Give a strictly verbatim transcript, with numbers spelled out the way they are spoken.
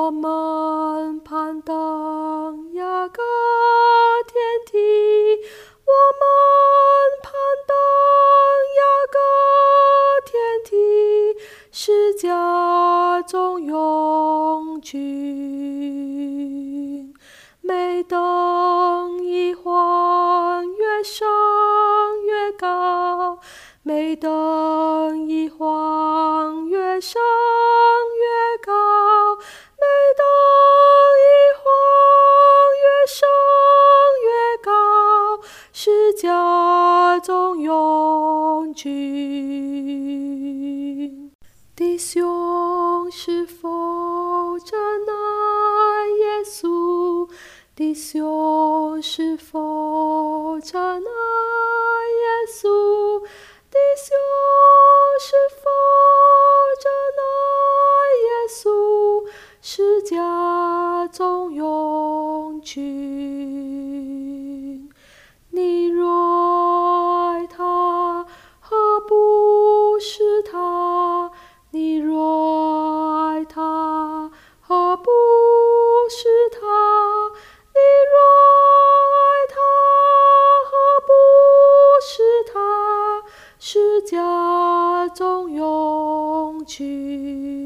我们攀登雅各天梯，我们攀登雅各天梯，是家中永居。每登一环，越升越高；每登一环，越升越高；每登一环，越升越高，是家中永居。弟兄是否真爱耶稣？弟兄是否真爱耶稣？弟兄是否真爱耶稣？是家中永居。你若爱他，何不是他？你若爱他，何不是他？你若爱他，何不是他？是家中永居。